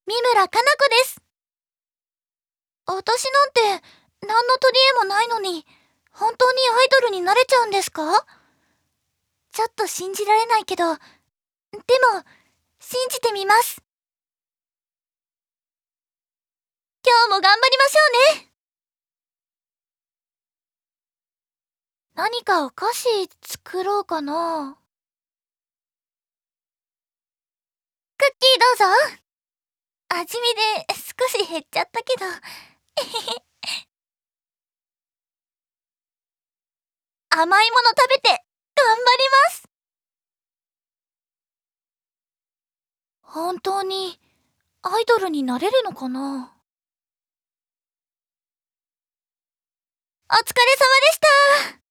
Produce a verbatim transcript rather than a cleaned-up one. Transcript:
三村かな子です。私なんて何の取り柄もないのに本当にアイドルになれちゃうんですか？ちょっと信じられないけど、でも信じてみます。今日も頑張りましょうね。何かお菓子作ろうかな。クッキーどうぞ。味見で少し減っちゃったけど甘いもの食べて頑張ります。本当にアイドルになれるのかな。お疲れ様でした。